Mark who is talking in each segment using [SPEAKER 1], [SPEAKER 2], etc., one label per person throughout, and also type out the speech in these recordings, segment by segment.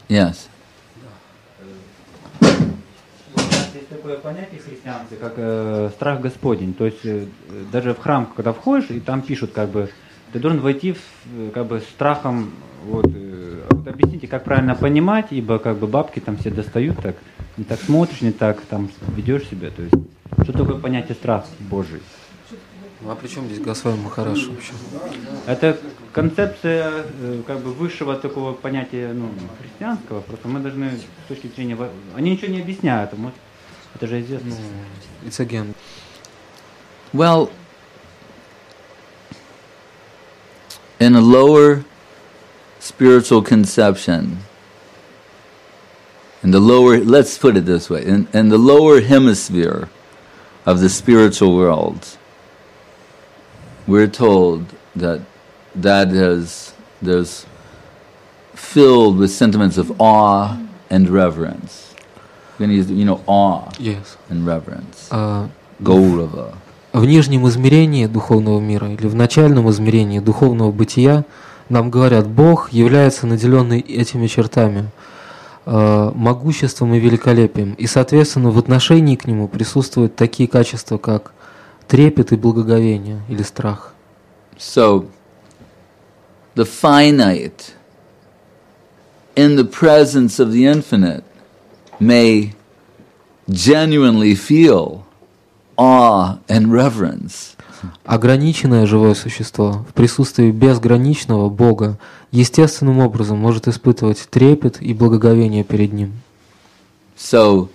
[SPEAKER 1] Yes.
[SPEAKER 2] Есть такое понятие в христианстве, как страх Господень. То есть даже в храм, когда входишь, и там пишут, как бы, ты должен войти как бы страхом, вот объясните, как правильно понимать, ибо как бы бабки там все достают, так не так смотришь, не так там ведешь себя. То есть что такое понятие страх Божий?
[SPEAKER 3] Ну а при чем здесь Госвами Махарадж вообще?
[SPEAKER 2] Это концепция как бы высшего такого понятия, ну, христианского. Просто мы должны с точки зрения, они ничего не объясняют, это же известно.
[SPEAKER 3] It's again.
[SPEAKER 1] Well, in a lower spiritual conception, in the lower, let's put it this way, in the lower hemisphere of the spiritual world, we're told that there's filled with sentiments of awe and reverence. We're going to use, awe and reverence. Gaurava.
[SPEAKER 3] В нижнем измерении духовного мира или в начальном измерении духовного бытия нам говорят, Бог является наделенный этими чертами, могуществом и великолепием, и, соответственно, в отношении к Нему присутствуют такие качества, как трепет и благоговение или страх.
[SPEAKER 1] So, the finite in the presence of the infinite may genuinely feel awe and reverence.
[SPEAKER 3] Ограниченное живое существо в присутствии безграничного Бога естественным образом может испытывать трепет и благоговение перед Ним.
[SPEAKER 1] So,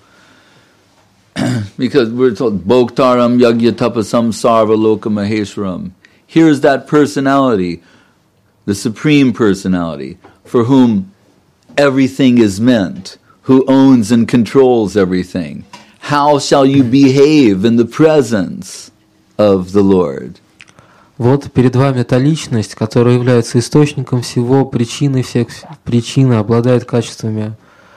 [SPEAKER 1] because we're told, Bhoktaram Yagyatapasam Sarvaloka Maheshwaram. Here's that personality, the supreme personality, for whom everything is meant, who owns and controls everything. How shall you behave in the presence of the Lord?
[SPEAKER 3] Вот перед вами та личность, которая является источником всего, причиной всех причин, обладает качествами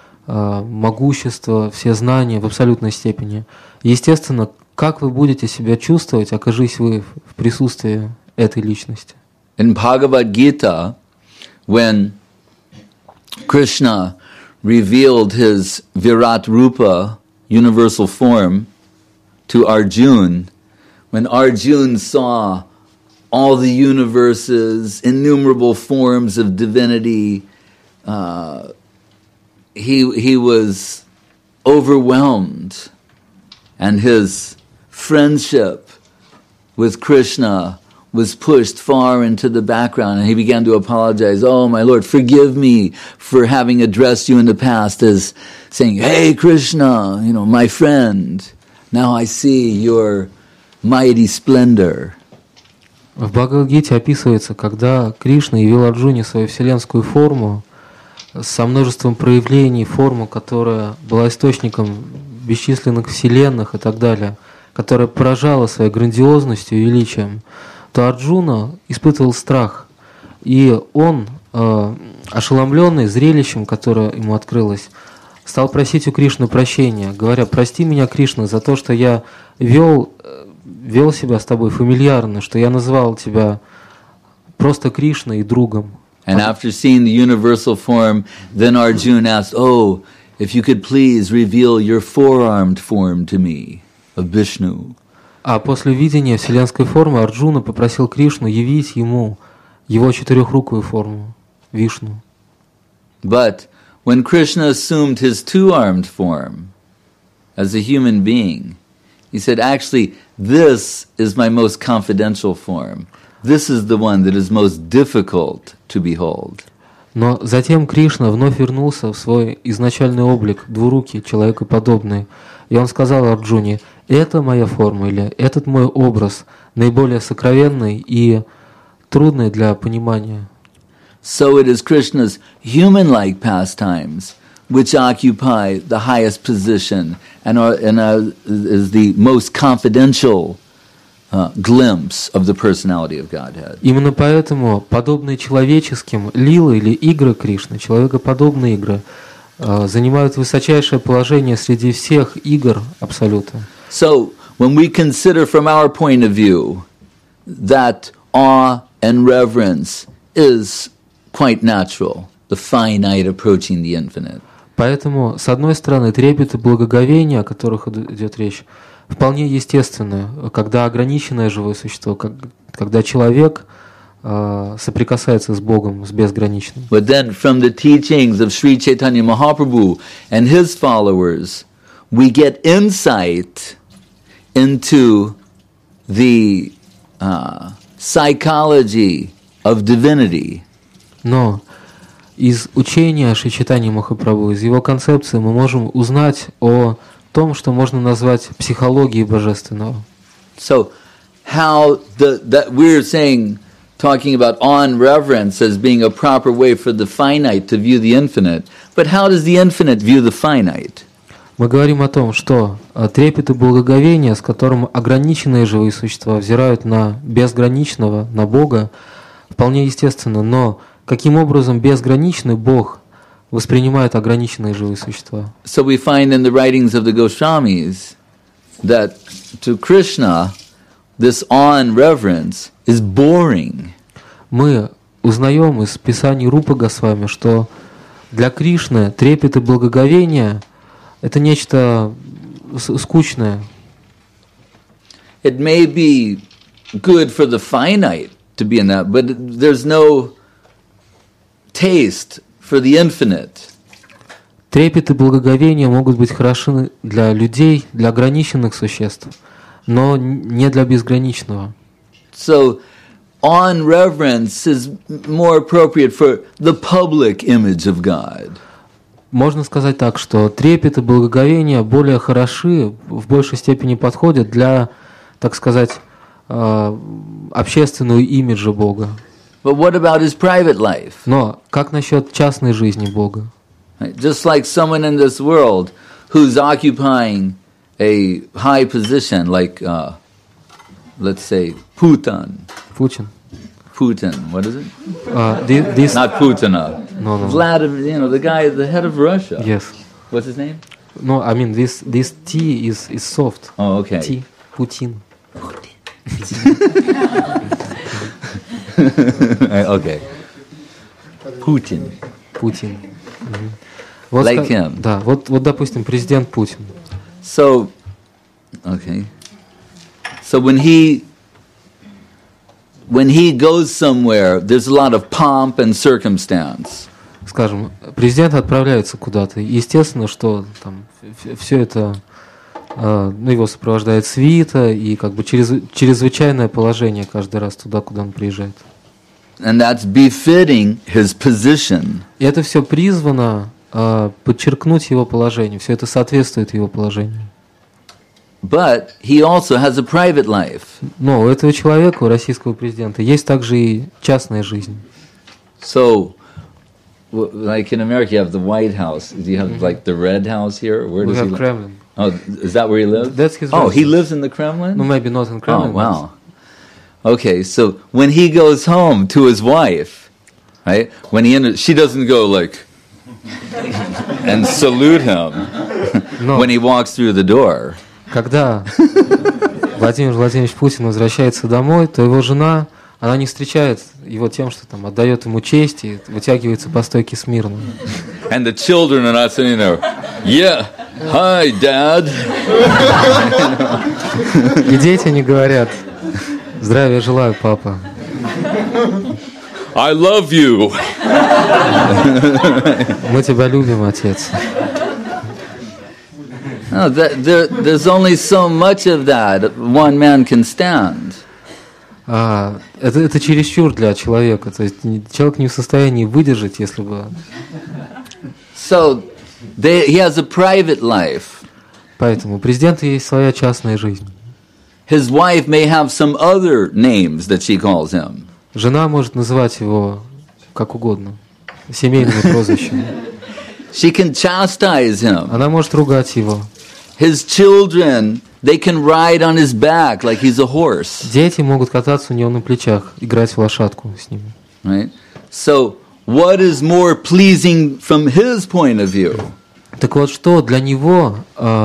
[SPEAKER 3] могущества, все знания в абсолютной степени. Естественно, как вы будете себя чувствовать, окажись вы в присутствии этой личности?
[SPEAKER 1] In Bhagavad Gita, when Krishna revealed his Virat Rupa, universal form, to Arjuna, when Arjuna saw all the universes, innumerable forms of divinity, he was overwhelmed, and his friendship with Krishna was pushed far into the background, and he began to apologize. Oh, my Lord, forgive me for having addressed you in the past as saying, hey, Krishna, my friend, now I see your mighty splendor.
[SPEAKER 3] В Бхагавад-гите описывается, когда Кришна явил Арджуне свою вселенскую форму со множеством проявлений, форму, которая была источником бесчисленных вселенных и так далее, которая поражала своей грандиозностью и величием, то Арджуна испытывал страх, и он, ошеломленный зрелищем, которое ему открылось, стал просить у Кришны прощения, говоря: «Прости меня, Кришна, за то, что я вел себя с тобой фамильярно, что я назвал тебя просто Кришной и другом».
[SPEAKER 1] And after seeing the universal form, then Arjuna asked, oh, if you could please reveal your four-armed form to me, of Vishnu.
[SPEAKER 3] А после видения вселенской формы Арджуна попросил Кришну явить ему его четырехрукую форму, Вишну.
[SPEAKER 1] But when Krishna assumed his two-armed form as a human being, he said, actually, this is my most confidential form. This is the one that is most difficult to behold.
[SPEAKER 3] Но затем Кришна вновь вернулся в свой изначальный облик, двурукий, человекоподобный, и он сказал Арджуне: «Это моя форма, или этот мой образ, наиболее сокровенный и трудный для понимания».
[SPEAKER 1] So it is Krishna's human-like pastimes which occupy the highest position and is the most confidential glimpse of the personality of Godhead.
[SPEAKER 3] Именно поэтому подобные человеческим лилы или игры Кришны, человекоподобные игры, занимают высочайшее положение среди всех игр Абсолюта.
[SPEAKER 1] So when we consider from our point of view that awe and reverence is quite natural, the finite approaching the infinite.
[SPEAKER 3] Поэтому, с одной стороны, трепет и благоговение, о которых идет речь, вполне естественно, когда ограниченное живое существо, когда человек соприкасается с Богом, с безграничным.
[SPEAKER 1] But then from the teachings of Sri Chaitanya Mahaprabhu and his followers, we get insight into the psychology of divinity.
[SPEAKER 3] Но из учения Шри Чайтаньи Махапрабху, из его концепции мы можем узнать о том, что можно назвать психологией божественного.
[SPEAKER 1] So how that we're saying, talking about on reverence as being a proper way for the finite to view the infinite, but how does the infinite view the finite?
[SPEAKER 3] Мы говорим о том, что трепет и благоговение, с которым ограниченные живые существа взирают на безграничного, на Бога, вполне естественно, но каким образом безграничный Бог воспринимает ограниченные живые существа?
[SPEAKER 1] So we find in the writings of the Goswamis that to Krishna this on reverence is boring.
[SPEAKER 3] Мы узнаем из Писаний Рупы Госвами, что для Кришны трепет и благоговение – это нечто скучное.
[SPEAKER 1] It may be good for the finite to be in that, but there's no taste for the infinite.
[SPEAKER 3] Трепет и благоговение могут быть хороши для людей, для ограниченных существ, но не для безграничного.
[SPEAKER 1] So on reverence is more appropriate for the public image of God.
[SPEAKER 3] Можно сказать так, что трепет и благоговение более хороши, в большей степени подходят для, так сказать, общественного имиджа Бога.
[SPEAKER 1] But what about his private life?
[SPEAKER 3] Но как насчет частной жизни Бога?
[SPEAKER 1] Just like someone in this world who's occupying a high position, like, let's say, Putin.
[SPEAKER 3] Putin.
[SPEAKER 1] Putin, what is it?
[SPEAKER 3] This
[SPEAKER 1] Not Putin.
[SPEAKER 3] No.
[SPEAKER 1] Vladimir, the guy, the head of Russia.
[SPEAKER 3] Yes.
[SPEAKER 1] What's his name?
[SPEAKER 3] No, I mean this T is soft.
[SPEAKER 1] Oh, okay.
[SPEAKER 3] T. Putin.
[SPEAKER 1] Okay. Putin.
[SPEAKER 3] Putin.
[SPEAKER 1] Вот like him.
[SPEAKER 3] Да, вот, допустим, президент Путин.
[SPEAKER 1] So, okay. So when he goes somewhere, there's a lot of pomp and circumstance.
[SPEAKER 3] Скажем, президент отправляется куда-то. Естественно, что там все это, его сопровождает свита и как бы чрезвычайное положение каждый раз туда, куда он приезжает.
[SPEAKER 1] And that's befitting his position.
[SPEAKER 3] И это все призвано подчеркнуть его положение. Все это соответствует его положению.
[SPEAKER 1] But he also has a private life.
[SPEAKER 3] Но у этого человека, у российского президента, есть также и частная жизнь.
[SPEAKER 1] So, like in America, you have the White House. Do you have like the Red House here? Where does he live?
[SPEAKER 3] Kremlin.
[SPEAKER 1] Oh, is that where he lives?
[SPEAKER 3] That's his
[SPEAKER 1] Oh,
[SPEAKER 3] residence.
[SPEAKER 1] he lives in the Kremlin?
[SPEAKER 3] No, maybe not in Kremlin.
[SPEAKER 1] Oh, wow. Okay, so when he goes home to his wife, right? When he enters, she doesn't go like and salute him when he walks through the door.
[SPEAKER 3] Когда Владимир Владимирович Путин возвращается домой, то его жена, она не встречает его тем, что там отдает ему честь и вытягивается по стойке смирно.
[SPEAKER 1] And the children are not sitting there. Yeah, hi, Dad.
[SPEAKER 3] И дети не говорят: здравия желаю, папа.
[SPEAKER 1] I love you.
[SPEAKER 3] Мы тебя любим, отец.
[SPEAKER 1] No, there's only so much of that one man can stand.
[SPEAKER 3] Это чересчур для человека. То есть человек не в состоянии выдержать, если бы...
[SPEAKER 1] So, he has a private life.
[SPEAKER 3] Поэтому у президента есть своя частная жизнь.
[SPEAKER 1] His wife may have some other names that she calls him.
[SPEAKER 3] Жена может называть его как угодно, семейными прозвищами.
[SPEAKER 1] She can chastise him.
[SPEAKER 3] Она может ругать его.
[SPEAKER 1] His children, they can ride on his back like he's a horse.
[SPEAKER 3] Дети могут кататься у него на плечах, играть в лошадку с ним.
[SPEAKER 1] Right? So, what is more pleasing from his point of view?
[SPEAKER 3] Так вот, что для него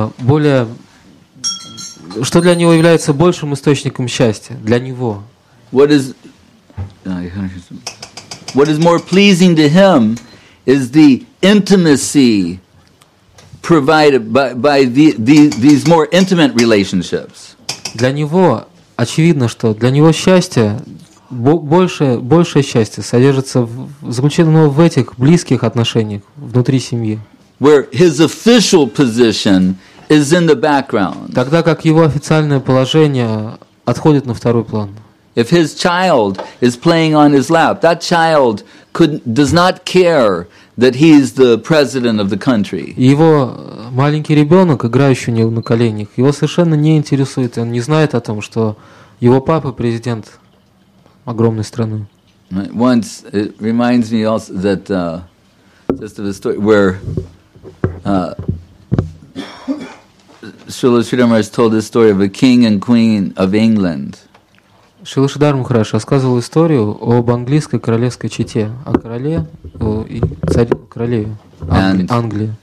[SPEAKER 3] является большим источником счастья? Для него.
[SPEAKER 1] What is more pleasing to him is the intimacy provided by these more intimate relationships.
[SPEAKER 3] Для него очевидно, что для него счастье, большее счастье содержится заключено в этих близких отношениях внутри семьи.
[SPEAKER 1] Where his official position is in the background.
[SPEAKER 3] Тогда как его официальное положение отходит на второй план.
[SPEAKER 1] If his child is playing on his lap, that child does not care that he's the president of the country.
[SPEAKER 3] Его маленький ребенок, играющий у него на коленях, его совершенно не интересует, он не знает о том, что его папа президент огромной страны.
[SPEAKER 1] Once it reminds me also that just of a story where Srila Sridhar Maharaj told this story of a king and queen of England.
[SPEAKER 3] Шрила Шридар Махарадж рассказывал историю об английской королевской чете, о короле и королеве Англии.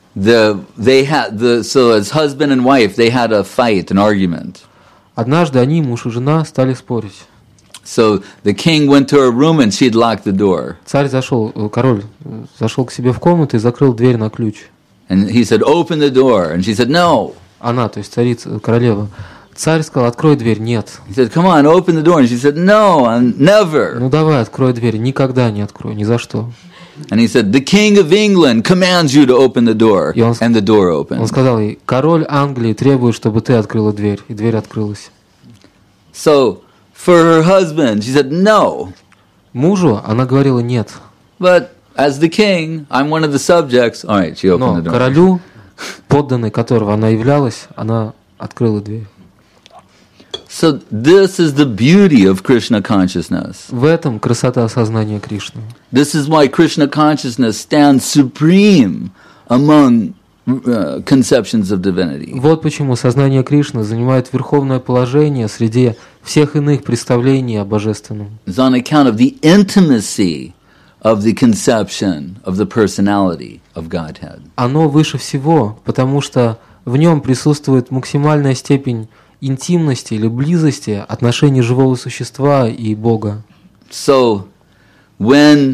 [SPEAKER 1] So as husband and wife, they had a fight, an argument.
[SPEAKER 3] Однажды они, муж и жена, стали спорить.
[SPEAKER 1] So the king went to her room and she'd locked the door.
[SPEAKER 3] Король зашел к себе в комнату и закрыл дверь на ключ.
[SPEAKER 1] And he said, "Open the door," and she said, "No."
[SPEAKER 3] Она, то есть царица, королева. Царь сказал, открой дверь, нет.
[SPEAKER 1] He said, "Come on, open the door," and she said, "No, never."
[SPEAKER 3] Ну давай, открой дверь, никогда не открою, ни за что.
[SPEAKER 1] And he said, "The king of England commands you to open the door," and the door opened.
[SPEAKER 3] Он сказал ей, король Англии требует, чтобы ты открыла дверь, и дверь открылась.
[SPEAKER 1] So for her husband, she said, "No."
[SPEAKER 3] Мужу она говорила нет.
[SPEAKER 1] But as the king, I'm one of the subjects. All right, she opened the door.
[SPEAKER 3] Но королю, подданной которого она являлась, она открыла дверь.
[SPEAKER 1] So this is the beauty of Krishna consciousness.
[SPEAKER 3] В этом красота сознания Кришны.
[SPEAKER 1] This is why Krishna consciousness stands supreme among conceptions of divinity.
[SPEAKER 3] Вот почему сознание Кришны занимает верховное положение среди всех иных представлений о божественном.
[SPEAKER 1] It's on account of the intimacy of the conception of the personality of Godhead.
[SPEAKER 3] Оно выше всего, потому что в нем присутствует максимальная степень интимности или близости отношений живого существа и Бога.
[SPEAKER 1] So the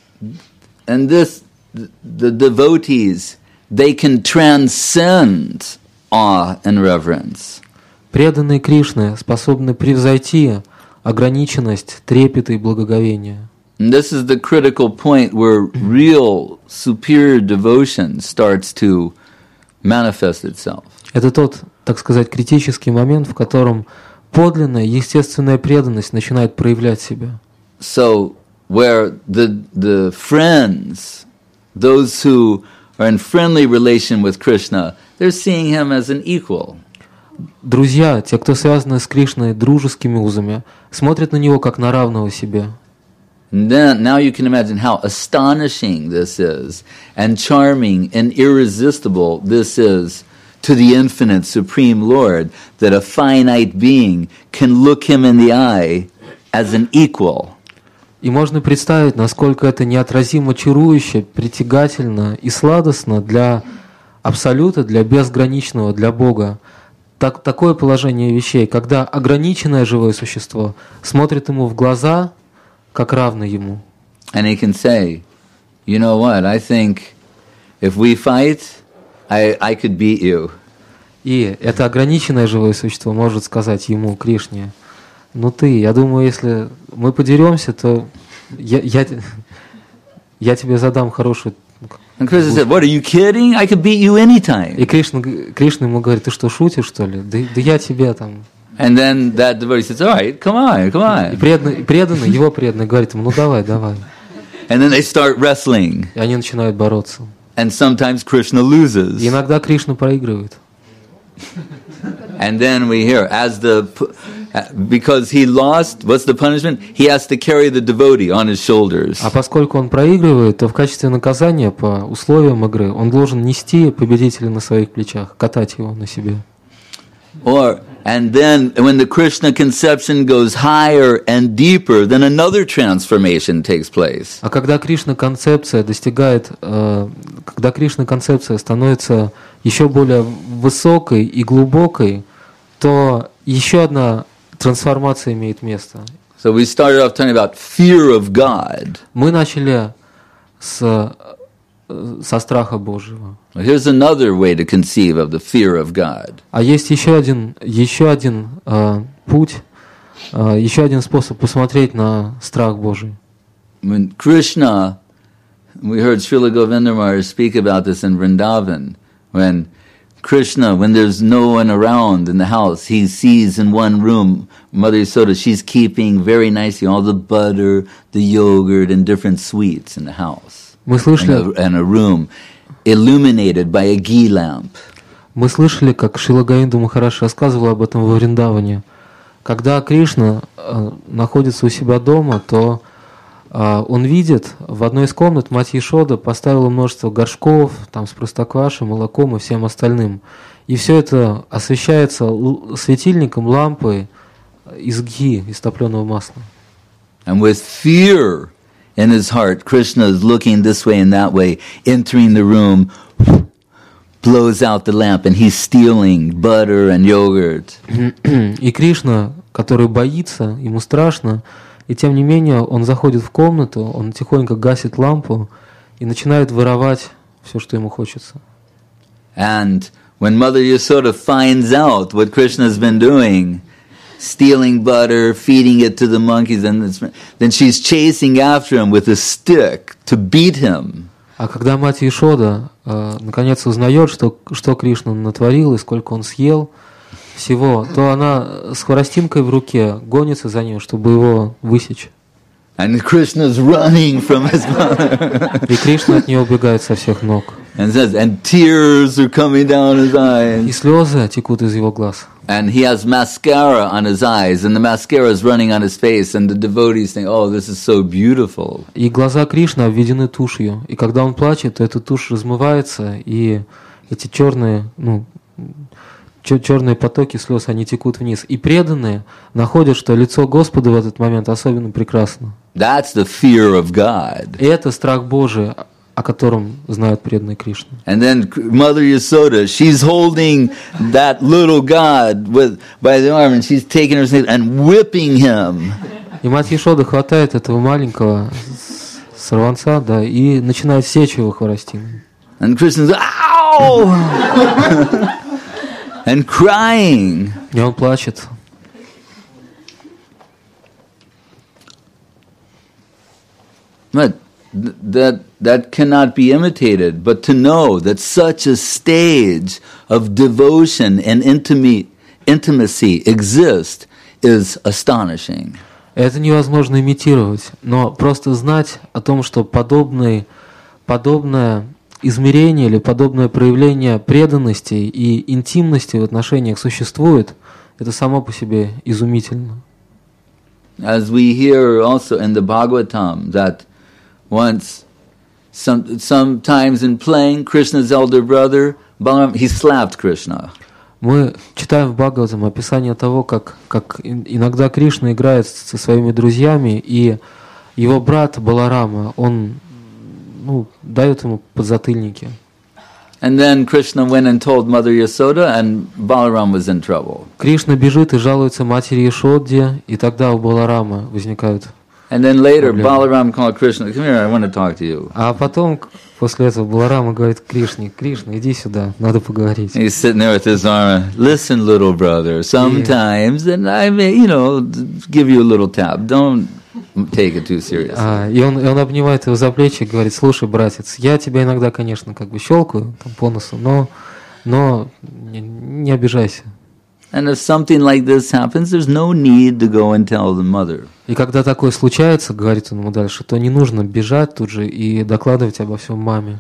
[SPEAKER 1] devotees, they can transcend awe and reverence.
[SPEAKER 3] Преданные Кришне способны превзойти ограниченность, трепета и благоговения.
[SPEAKER 1] And this is the critical point where real superior devotion starts to manifest itself.
[SPEAKER 3] Это тот, так сказать, критический момент, в котором подлинная, естественная преданность начинает проявлять себя.
[SPEAKER 1] So where the friends, those who are in friendly relation with Krishna, they're seeing him as an equal.
[SPEAKER 3] Друзья, те, кто связаны с Кришной дружескими узами, смотрят на него как на равного себе.
[SPEAKER 1] And then now you can imagine how astonishing this is, and charming and irresistible this is to the infinite supreme Lord, that a finite being can look him in the eye as an equal.
[SPEAKER 3] И можно представить, насколько это неотразимо чарующе, притягательно и сладостно для Абсолюта, для безграничного, для Бога. Такое положение вещей, когда ограниченное живое существо смотрит ему в глаза, как равно ему.
[SPEAKER 1] And he can say, you know what, I think if we fight, I could beat you.
[SPEAKER 3] И это ограниченное живое существо может сказать ему, Кришне, ну я думаю, если мы подеремся, то я тебе задам хорошую...
[SPEAKER 1] And Krishna said, what, are you kidding? I could beat you anytime.
[SPEAKER 3] И Кришна ему говорит, ты что, шутишь, что ли? Да я тебе там...
[SPEAKER 1] And then that devotee says, all right, come on.
[SPEAKER 3] И преданный, его преданный говорит ему, ну давай.
[SPEAKER 1] And then they start wrestling.
[SPEAKER 3] И они начинают бороться.
[SPEAKER 1] And sometimes Krishna loses.
[SPEAKER 3] И иногда Кришна проигрывает.
[SPEAKER 1] And then we hear, because he lost, what's the punishment? He has to carry the devotee on his shoulders.
[SPEAKER 3] А поскольку он проигрывает, то в качестве наказания по условиям игры он должен нести победителя на своих плечах, катать его на себе.
[SPEAKER 1] And then when the Krishna conception goes higher and deeper, then another transformation takes place.
[SPEAKER 3] А когда Кришна концепция становится еще более высокой и глубокой, то еще одна трансформация имеет место.
[SPEAKER 1] So we started off talking about fear of God.
[SPEAKER 3] Мы начали с со страха Божьего.
[SPEAKER 1] Here's another way to conceive of the fear of God.
[SPEAKER 3] А есть еще один путь, еще один способ посмотреть на страх Божий.
[SPEAKER 1] When Krishna, we heard Srila Govindamar speak about this in Vrindavan, when Krishna, when there's no one around in the house, he sees in one room Mother Yasoda, she's keeping very nicely all the butter, the yogurt, and different sweets in the house.
[SPEAKER 3] Мы слышали,
[SPEAKER 1] And a room illuminated by a ghee lamp.
[SPEAKER 3] Мы слышали, как Шрила Говинда Махарадж рассказывал об этом во Вриндаване. Когда Кришна находится у себя дома, то он видит, в одной из комнат мать Яшода поставила множество горшков там, с простоквашей, молоком и всем остальным. И все это освещается светильником, лампой из гхи, из топленого масла.
[SPEAKER 1] And with fear in his heart, Krishna is looking this way and that way, entering the room, blows out the lamp, and he's stealing butter and yogurt.
[SPEAKER 3] И Кришна, который боится, ему страшно, и тем не менее он заходит в комнату, он тихонько гасит лампу и начинает воровать все, что ему хочется.
[SPEAKER 1] And when Mother Yasoda finds out what Krishna has been doing, stealing butter, feeding it to the monkeys, then she's chasing after him with a stick to beat him.
[SPEAKER 3] А когда мать Яшода наконец узнает, что Кришна натворил и сколько он съел всего, то она с хворостинкой в руке гонится за ним, чтобы его высечь.
[SPEAKER 1] And Krishna's running from his mother.
[SPEAKER 3] И Кришна от нее убегает со всех ног.
[SPEAKER 1] And tears are coming down his eyes.
[SPEAKER 3] И слезы текут из его глаз.
[SPEAKER 1] And he has mascara on his eyes, and the mascara is running on his face, and the devotees think, oh, this is so beautiful.
[SPEAKER 3] И глаза Кришны обведены тушью. И когда он плачет, то эта тушь размывается, и эти черные потоки слез, они текут вниз. И преданные находят, что лицо Господа в этот момент особенно прекрасно.
[SPEAKER 1] That's the fear of God.
[SPEAKER 3] И это страх Божий, о котором знают преданные Кришны.
[SPEAKER 1] And then Mother Yasoda, she's holding that little God by the arm, and she's taking her and whipping him.
[SPEAKER 3] И мать Яшода хватает этого маленького сорванца, да, и начинает сечь его хворостиной.
[SPEAKER 1] And Krishna's, ow! And crying.
[SPEAKER 3] И он плачет.
[SPEAKER 1] But that cannot be imitated. But to know that such a stage of devotion and intimacy exists is astonishing.
[SPEAKER 3] Это невозможно имитировать, но просто знать о том, что подобное измерение или подобное проявление преданности и интимности в отношениях существует, это само по себе изумительно.
[SPEAKER 1] As we hear also in the Bhagavatam that once, sometimes in playing, Krishna's elder brother, Balaram, he slapped Krishna.
[SPEAKER 3] Мы читаем в Бхагаватам описание того, как иногда Кришна играет со своими друзьями, и его брат Баларама, он дает ему подзатыльники.
[SPEAKER 1] And then Krishna went and told Mother Yasoda, and Balaram was in trouble.
[SPEAKER 3] Кришна бежит и жалуется матери Яшоде, и тогда у Баларама возникают.
[SPEAKER 1] And then later, Balaram called Krishna, come here, I want to talk to you.
[SPEAKER 3] А потом, после этого, Баларама говорит Кришне, Кришна, иди сюда, надо поговорить.
[SPEAKER 1] He's sitting there with his arm, listen, little brother, sometimes, and I may, give you a little tap. Don't take it too seriously.
[SPEAKER 3] И он обнимает его за плечи и говорит, слушай, братец, я тебя иногда, конечно, щелкаю там, по носу, но не обижайся.
[SPEAKER 1] And if something like this happens, there's no need to go and tell the mother.
[SPEAKER 3] И когда такое случается, говорит он ему дальше, то не нужно бежать тут же и докладывать обо всем маме.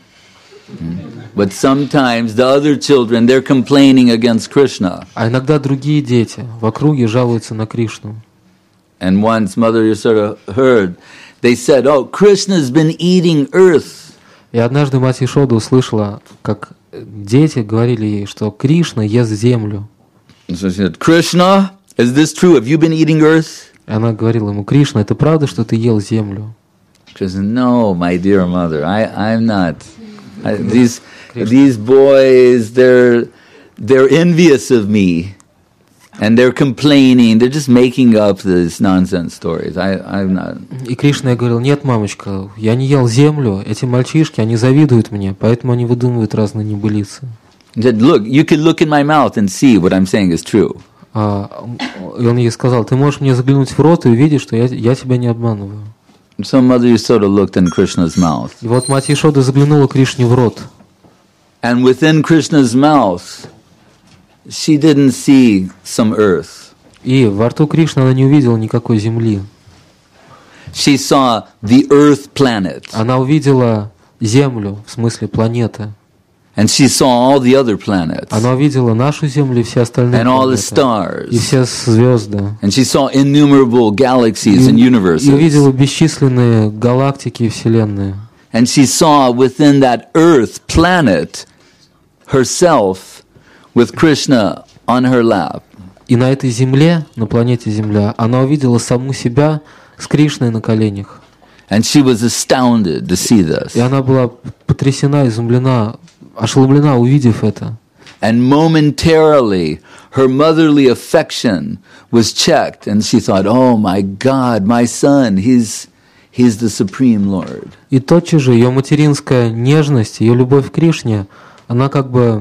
[SPEAKER 1] But sometimes the other children, they're complaining against Krishna.
[SPEAKER 3] А иногда другие дети в округе жалуются на Кришну.
[SPEAKER 1] And once Mother Yasoda heard, they said, oh, Krishna's been eating earth.
[SPEAKER 3] И однажды мать Яшода услышала, как дети говорили ей, что Кришна ест землю.
[SPEAKER 1] So she said, Krishna, is this true? Have you been eating earth?
[SPEAKER 3] И она говорила ему, Кришна, это правда, что ты ел землю?
[SPEAKER 1] Krishna, no, my dear mother, I'm not. These boys, they're envious of me. And they're complaining. They're just making up these nonsense stories. I'm not.
[SPEAKER 3] И Кришна говорил: нет, мамочка, я не ел землю, эти мальчишки, они завидуют мне, поэтому они выдумывают разные небылицы.
[SPEAKER 1] He said, look, you can look in my mouth and see what I'm saying is true.
[SPEAKER 3] И он ей сказал: ты можешь мне заглянуть в рот и увидеть, что я тебя не обманываю.
[SPEAKER 1] So Mother Yasoda looked in Krishna's mouth.
[SPEAKER 3] И вот мать Яшода заглянула Кришне в рот.
[SPEAKER 1] And within Krishna's mouth, she didn't see some earth.
[SPEAKER 3] И во рту Кришны она не увидела никакой земли.
[SPEAKER 1] She saw the earth planet.
[SPEAKER 3] Она увидела землю, в смысле планеты.
[SPEAKER 1] And she saw all the other planets.
[SPEAKER 3] Она увидела нашу землю и все остальные
[SPEAKER 1] And all the
[SPEAKER 3] планеты. И
[SPEAKER 1] stars.
[SPEAKER 3] все звезды.
[SPEAKER 1] And she saw innumerable galaxies and
[SPEAKER 3] И
[SPEAKER 1] universes.
[SPEAKER 3] увидела бесчисленные галактики и вселенные.
[SPEAKER 1] And she saw within that earth planet herself with Krishna on her lap.
[SPEAKER 3] И на этой земле, на планете Земля, она увидела саму себя с Кришной на коленях.
[SPEAKER 1] And she was astounded to see this.
[SPEAKER 3] И она была потрясена, изумлена, ошеломлена, увидев это.
[SPEAKER 1] And momentarily, her motherly affection was checked, and she thought, "Oh my God, my son, he's the Supreme Lord."
[SPEAKER 3] И тотчас же ее материнская нежность, ее любовь к Кришне, она как бы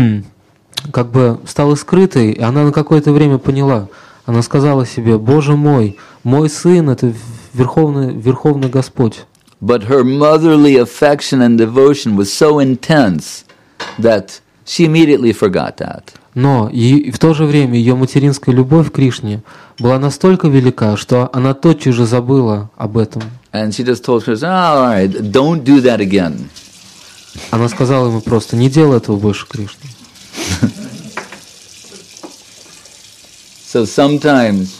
[SPEAKER 3] стала скрытой, и она на какое-то время поняла. Она сказала себе: «Боже мой, мой сын – это Верховный Господь».
[SPEAKER 1] But her motherly affection and devotion was so intense that she immediately forgot that.
[SPEAKER 3] Но и в то же время ее материнская любовь к Кришне была настолько велика, что она тотчас же забыла об этом.
[SPEAKER 1] And she just told Krishna, "All right, don't do that again."
[SPEAKER 3] Она сказала ему просто: «Не делай этого больше, Кришна».
[SPEAKER 1] So sometimes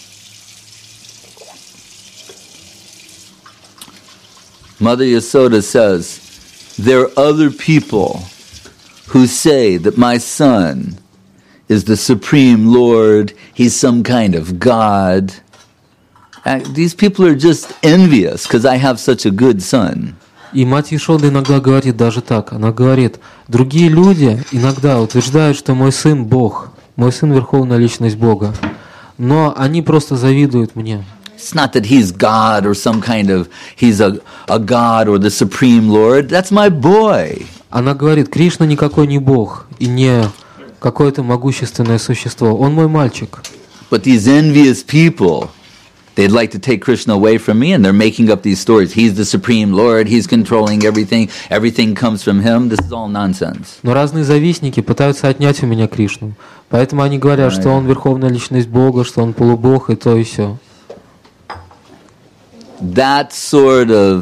[SPEAKER 1] Mother Yasoda says, there are other people who say that my son is the Supreme Lord, he's some kind of God. These people are just envious because I have such a good son.
[SPEAKER 3] И мать Яшода иногда говорит даже так. Она говорит: другие люди иногда утверждают, что мой сын Бог, мой сын Верховная Личность Бога, но они просто завидуют мне.
[SPEAKER 1] It's not that he's God or some kind of, he's a God or the Supreme Lord. That's my boy.
[SPEAKER 3] Она говорит: Кришна никакой не Бог и не какое-то могущественное существо. Он мой мальчик.
[SPEAKER 1] But these envious people, they'd like to take Krishna away from me, and they're making up these stories. He's the Supreme Lord, he's controlling everything, everything comes from him. This is all nonsense.
[SPEAKER 3] Но разные завистники пытаются отнять у меня Кришну. Поэтому они говорят, что он Верховная Личность Бога, что он полубог и то и сё.
[SPEAKER 1] That sort of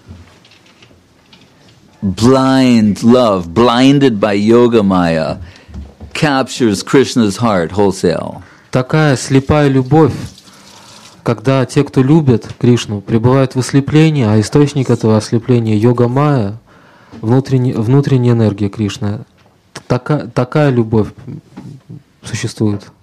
[SPEAKER 1] blind love, blinded by Yoga Maya, captures Krishna's heart wholesale.
[SPEAKER 3] Такая слепая любовь, когда те, кто любит Кришну, пребывают в ослеплении, а источник этого ослепления Йога Майя, внутренняя энергия Кришны, такая любовь существует.